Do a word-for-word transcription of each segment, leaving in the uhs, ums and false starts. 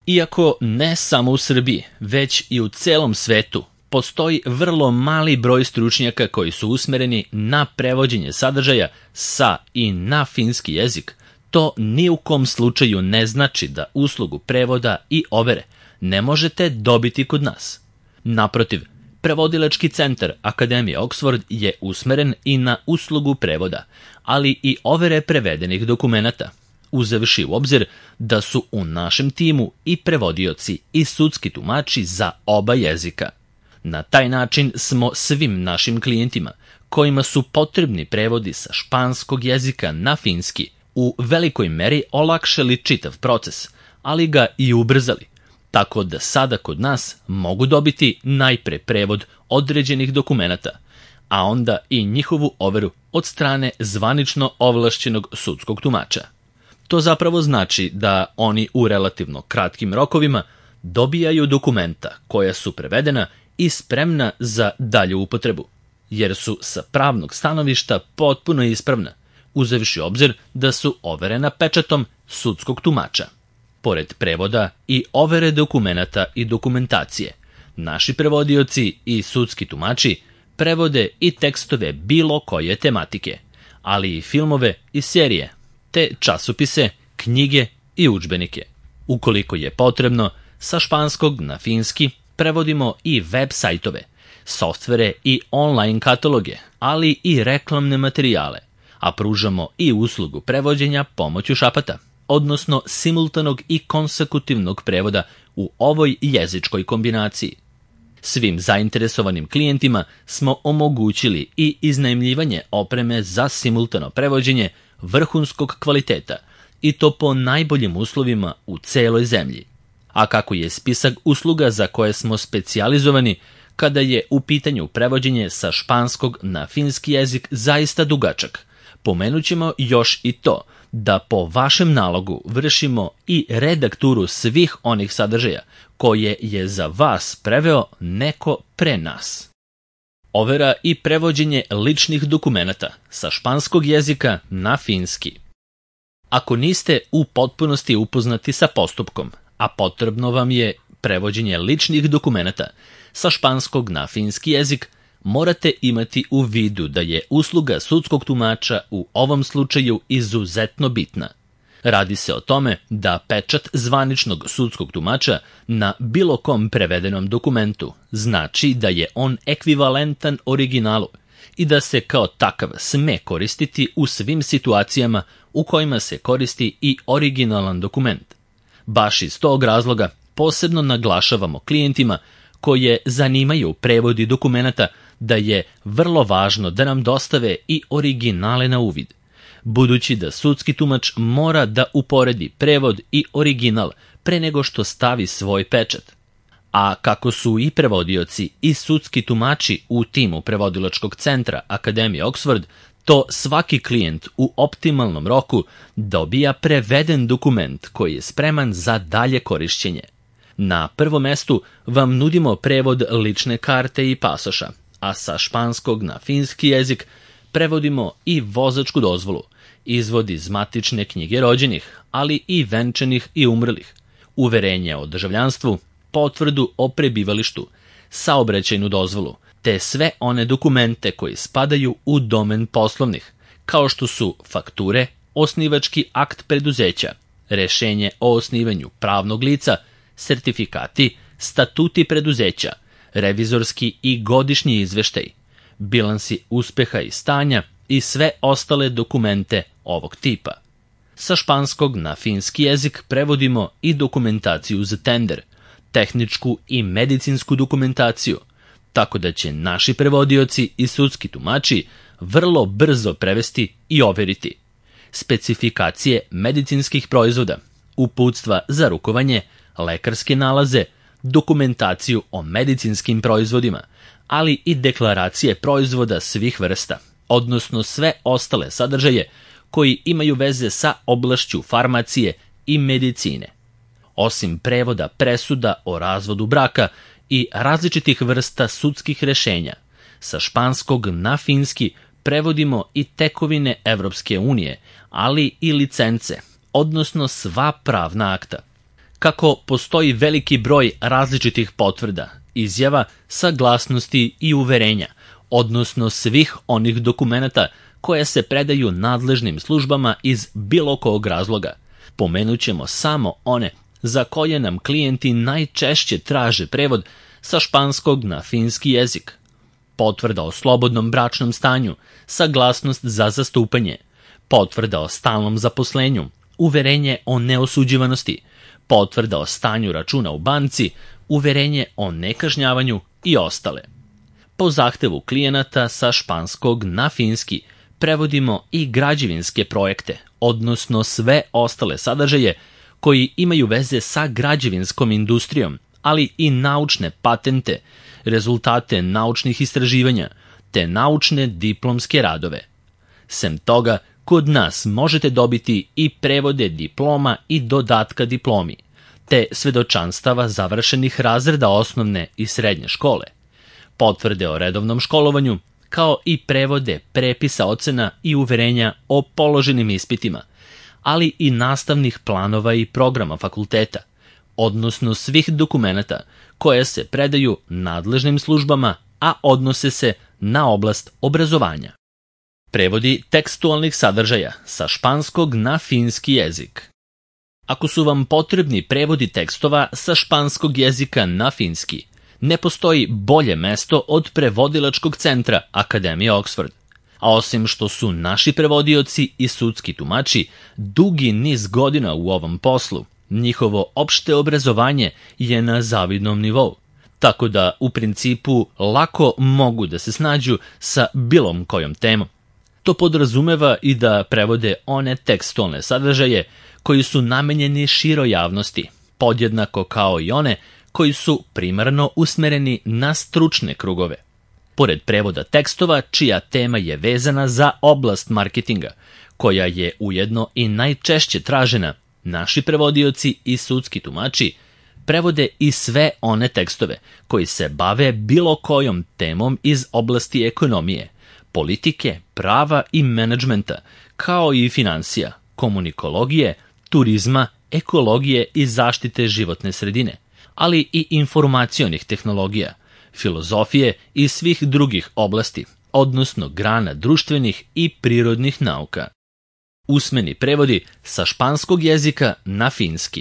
Iako ne samo u Srbiji, već i u celom svetu, postoji vrlo mali broj stručnjaka koji su usmereni na prevođenje sadržaja sa i na finski jezik, to ni u kom slučaju ne znači da uslugu prevoda i overe ne možete dobiti kod nas. Naprotiv, Prevodilački centar Akademije Oxford je usmeren i na uslugu prevoda, ali i overe prevedenih dokumenata, uzevši u obzir da su u našem timu i prevodioci i sudski tumači za oba jezika. Na taj način smo svim našim klijentima, kojima su potrebni prevodi sa španskog jezika na finski, u velikoj meri olakšali čitav proces, ali ga i ubrzali, tako da sada kod nas mogu dobiti najpre prevod određenih dokumenata, a onda i njihovu overu od strane zvanično ovlašćenog sudskog tumača. To zapravo znači da oni u relativno kratkim rokovima dobijaju dokumenta koja su prevedena i spremna za dalju upotrebu, jer su sa pravnog stanovišta potpuno ispravna, uzevši obzir da su overena pečatom sudskog tumača. Pored prevoda i overe dokumenata i dokumentacije, naši prevodioci i sudski tumači prevode i tekstove bilo koje tematike, ali i filmove i serije, te časopise, knjige i udžbenike. Ukoliko je potrebno, sa španskog na finski prevodimo i web sajtove, softvere i online kataloge, ali i reklamne materijale, a pružamo i uslugu prevođenja pomoću šapata, odnosno simultanog i konsekutivnog prevoda u ovoj jezičkoj kombinaciji. Svim zainteresovanim klijentima smo omogućili i iznajmljivanje opreme za simultano prevođenje vrhunskog kvaliteta, i to po najboljim uslovima u celoj zemlji. A kako je spisak usluga za koje smo specijalizovani kada je u pitanju prevođenje sa španskog na finski jezik zaista dugačak, pomenut ćemo još i to da po vašem nalogu vršimo i redakturu svih onih sadržaja koje je za vas preveo neko pre nas. Overa i prevođenje ličnih dokumenata sa španskog jezika na finski. Ako niste u potpunosti upoznati sa postupkom, a potrebno vam je prevođenje ličnih dokumenata sa španskog na finski jezik, morate imati u vidu da je usluga sudskog tumača u ovom slučaju izuzetno bitna. Radi se o tome da pečat zvaničnog sudskog tumača na bilo kom prevedenom dokumentu znači da je on ekvivalentan originalu i da se kao takav sme koristiti u svim situacijama u kojima se koristi i originalan dokument. Baš iz tog razloga posebno naglašavamo klijentima koje zanimaju prevodi dokumenata da je vrlo važno da nam dostave i originale na uvid, budući da sudski tumač mora da uporedi prevod i original pre nego što stavi svoj pečat. A kako su i prevodioci i sudski tumači u timu Prevodilačkog centra Akademije Oxford, to svaki klijent u optimalnom roku dobija preveden dokument koji je spreman za dalje korišćenje. Na prvom mestu vam nudimo prevod lične karte i pasoša, a sa španskog na finski jezik prevodimo i vozačku dozvolu, izvod iz matične knjige rođenih, ali i venčanih i umrlih, uverenje o državljanstvu, potvrdu o prebivalištu, saobraćajnu dozvolu, te sve one dokumente koji spadaju u domen poslovnih, kao što su fakture, osnivački akt preduzeća, rešenje o osnivanju pravnog lica, sertifikati, statuti preduzeća, revizorski i godišnji izveštaj, bilansi uspeha i stanja i sve ostale dokumente ovog tipa. Sa španskog na finski jezik prevodimo i dokumentaciju za tender, tehničku i medicinsku dokumentaciju, tako da će naši prevodioci i sudski tumači vrlo brzo prevesti i overiti specifikacije medicinskih proizvoda, uputstva za rukovanje, lekarske nalaze, dokumentaciju o medicinskim proizvodima, ali i deklaracije proizvoda svih vrsta, odnosno sve ostale sadržaje koji imaju veze sa oblašću farmacije i medicine. Osim prevoda presuda o razvodu braka i različitih vrsta sudskih rešenja, sa španskog na finski prevodimo i tekovine Evropske unije, ali i licence, odnosno sva pravna akta. kako postoji veliki broj različitih potvrda, izjava, saglasnosti i uverenja, odnosno svih onih dokumenata koje se predaju nadležnim službama iz bilo kog razloga. Pomenut ćemo samo one za koje nam klijenti najčešće traže prevod sa španskog na finski jezik. Potvrda o slobodnom bračnom stanju, saglasnost za zastupanje, potvrda o stalnom zaposlenju, uverenje o neosuđivanosti, potvrda o stanju računa u banci, uverenje o nekažnjavanju i ostale. Po zahtevu klijenata sa španskog na finski prevodimo i građevinske projekte, odnosno sve ostale sadržaje koji imaju veze sa građevinskom industrijom, ali i naučne patente, rezultate naučnih istraživanja, te naučne diplomske radove. Sem toga, kod nas možete dobiti i prevode diploma i dodatka diplomi, te svedočanstava završenih razreda osnovne i srednje škole, potvrde o redovnom školovanju, kao i prevode prepisa ocena i uverenja o položenim ispitima, ali i nastavnih planova i programa fakulteta, odnosno svih dokumenata koje se predaju nadležnim službama, a odnose se na oblast obrazovanja. Prevodi tekstualnih sadržaja sa španskog na finski jezik. Ako su vam potrebni prevodi tekstova sa španskog jezika na finski, ne postoji bolje mesto od prevodilačkog centra Akademije Oxford. A osim što su naši prevodioci i sudski tumači dugi niz godina u ovom poslu, njihovo opšte obrazovanje je na zavidnom nivou, tako da u principu lako mogu da se snađu sa bilom kojom temom. To podrazumeva i da prevode one tekstualne sadržaje koji su namenjeni široj javnosti, podjednako kao i one koji su primarno usmereni na stručne krugove. Pored prevoda tekstova čija tema je vezana za oblast marketinga, koja je ujedno i najčešće tražena, naši prevodioci i sudski tumači prevode i sve one tekstove koji se bave bilo kojom temom iz oblasti ekonomije, politike, prava i menadžmenta, kao i finansija, komunikologije, turizma, ekologije i zaštite životne sredine, ali i informacionih tehnologija, filozofije i svih drugih oblasti, odnosno grana društvenih i prirodnih nauka. Usmeni prevodi sa španskog jezika na finski.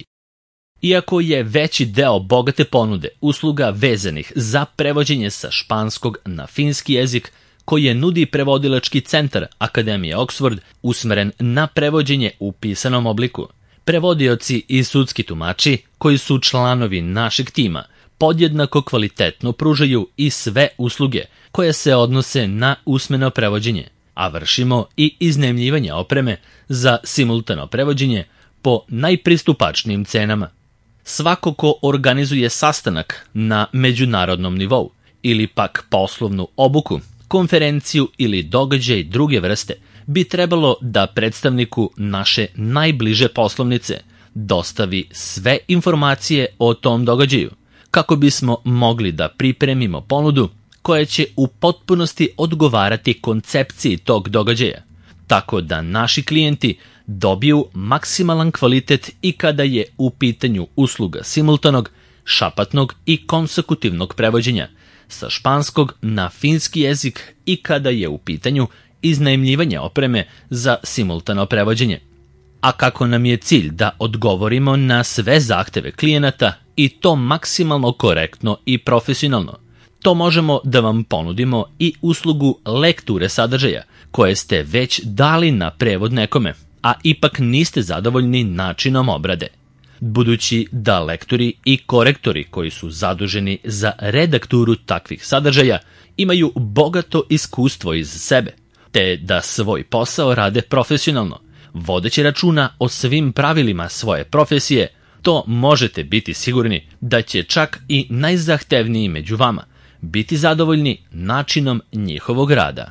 Iako je veći deo bogate ponude usluga vezanih za prevođenje sa španskog na finski jezik, koje nudi prevodilački centar Akademije Oxford usmeren na prevođenje u pisanom obliku, prevodioci i sudski tumači koji su članovi našeg tima podjednako kvalitetno pružaju i sve usluge koje se odnose na usmeno prevođenje, a vršimo i iznajmljivanje opreme za simultano prevođenje po najpristupačnijim cenama. Svako ko organizuje sastanak na međunarodnom nivou ili pak poslovnu obuku, konferenciju ili događaj druge vrste bi trebalo da predstavniku naše najbliže poslovnice dostavi sve informacije o tom događaju, kako bismo mogli da pripremimo ponudu koja će u potpunosti odgovarati koncepciji tog događaja, tako da naši klijenti dobiju maksimalan kvalitet i kada je u pitanju usluga simultanog, šapatnog i konsekutivnog prevođenja sa španskog na finski jezik i kada je u pitanju iznajmljivanje opreme za simultano prevođenje. A kako nam je cilj da odgovorimo na sve zahteve klijenata i to maksimalno korektno i profesionalno, to možemo da vam ponudimo i uslugu lekture sadržaja koje ste već dali na prevod nekome, a ipak niste zadovoljni načinom obrade. Budući da lektori i korektori koji su zaduženi za redakturu takvih sadržaja imaju bogato iskustvo iz sebe, te da svoj posao rade profesionalno, vodeći računa o svim pravilima svoje profesije, to možete biti sigurni da će čak i najzahtevniji među vama biti zadovoljni načinom njihovog rada.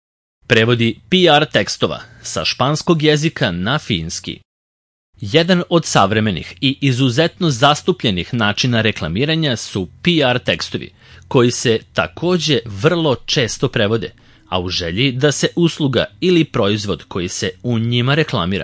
Prevodi P R tekstova sa španskog jezika na finski. Jedan od savremenih i izuzetno zastupljenih načina reklamiranja su P R tekstovi, koji se takođe vrlo često prevode, a u želji da se usluga ili proizvod koji se u njima reklamira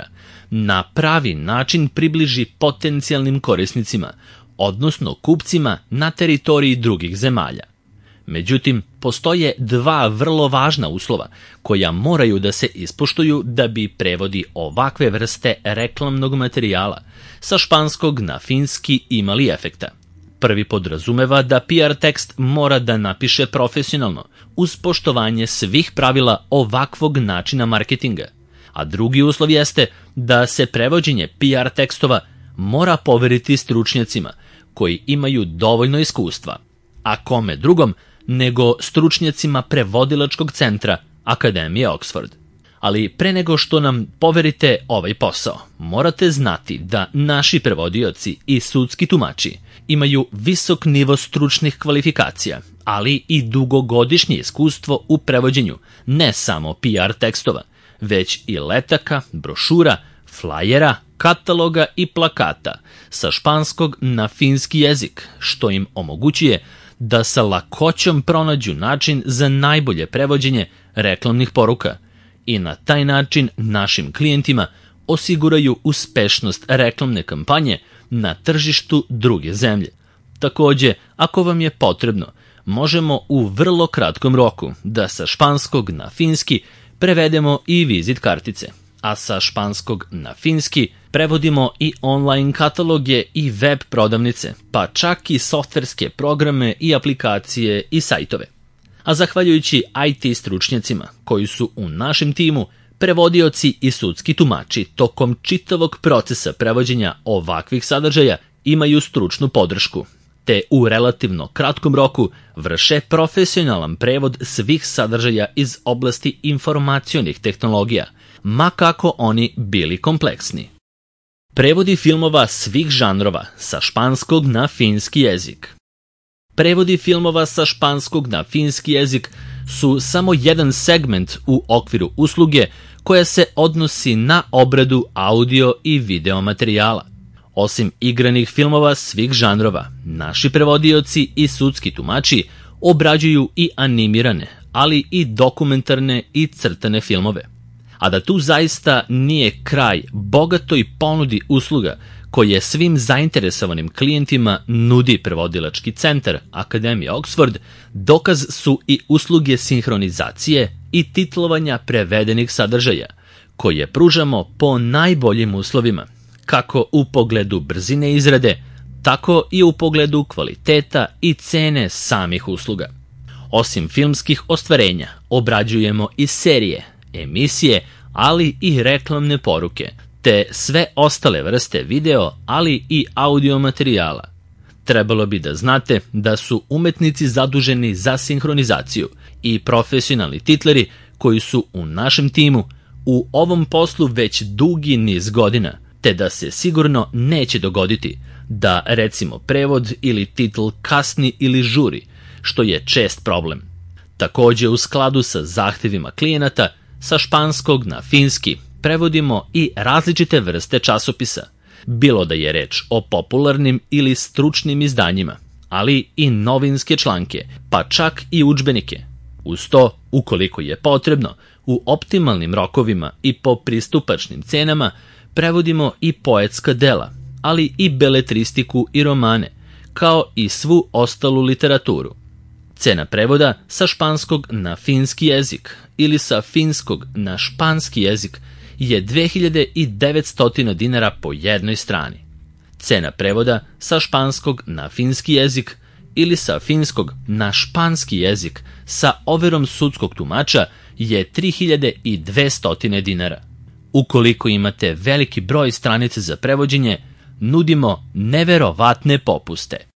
na pravi način približi potencijalnim korisnicima, odnosno kupcima na teritoriji drugih zemalja. Međutim, postoje dva vrlo važna uslova koja moraju da se ispoštuju da bi prevodi ovakve vrste reklamnog materijala sa španskog na finski imali efekta. Prvi podrazumeva da P R tekst mora da napiše profesionalno, uz poštovanje svih pravila ovakvog načina marketinga, a drugi uslov jeste da se prevođenje P R tekstova mora poveriti stručnjacima koji imaju dovoljno iskustva, a kome drugom nego stručnjacima prevodilačkog centra Akademije Oxford. Ali pre nego što nam poverite ovaj posao, morate znati da naši prevodioci i sudski tumači imaju visok nivo stručnih kvalifikacija, ali i dugogodišnje iskustvo u prevođenju ne samo P R tekstova, već i letaka, brošura, flajera, kataloga i plakata sa španskog na finski jezik, što im omogućuje da sa lakoćom pronađu način za najbolje prevođenje reklamnih poruka i na taj način našim klijentima osiguraju uspešnost reklamne kampanje na tržištu druge zemlje. Takođe, ako vam je potrebno, možemo u vrlo kratkom roku da sa španskog na finski prevedemo i vizit kartice, a sa španskog na finski prevodimo i online kataloge i web prodavnice, pa čak i softverske programe i aplikacije i sajtove. A zahvaljujući I T stručnjacima koji su u našem timu prevodioci i sudski tumači tokom čitavog procesa prevođenja ovakvih sadržaja imaju stručnu podršku, te u relativno kratkom roku vrše profesionalan prevod svih sadržaja iz oblasti informacionih tehnologija, ma kako oni bili kompleksni. Prevodi filmova svih žanrova sa španskog na finski jezik. Prevodi filmova sa španskog na finski jezik su samo jedan segment u okviru usluge koja se odnosi na obradu audio i video materijala. Osim igranih filmova svih žanrova, naši prevodioci i sudski tumači obrađuju i animirane, ali i dokumentarne i crtane filmove. A da tu zaista nije kraj bogatoj ponudi usluga koje svim zainteresovanim klijentima nudi prevodilački centar Akademije Oxford, dokaz su i usluge sinhronizacije i titlovanja prevedenih sadržaja, koje pružamo po najboljim uslovima, kako u pogledu brzine izrade, tako i u pogledu kvaliteta i cene samih usluga. Osim filmskih ostvarenja, obrađujemo i serije, emisije, ali i reklamne poruke, te sve ostale vrste video, ali i audio materijala. Trebalo bi da znate da su umetnici zaduženi za sinhronizaciju i profesionalni titleri koji su u našem timu u ovom poslu već dugi niz godina, te da se sigurno neće dogoditi da, recimo, prevod ili titl kasni ili žuri, što je čest problem. Takođe, u skladu sa zahtevima klijenata, sa španskog na finski prevodimo i različite vrste časopisa, bilo da je reč o popularnim ili stručnim izdanjima, ali i novinske članke, pa čak i udžbenike. Uz to, ukoliko je potrebno, u optimalnim rokovima i po pristupačnim cenama prevodimo i poetska dela, ali i beletristiku i romane, kao i svu ostalu literaturu. Cena prevoda sa španskog na finski jezik ili sa finskog na španski jezik je dve hiljade devetsto dinara po jednoj strani. Cena prevoda sa španskog na finski jezik ili sa finskog na španski jezik sa overom sudskog tumača je tri hiljade dvesto dinara. Ukoliko imate veliki broj stranica za prevođenje, nudimo neverovatne popuste.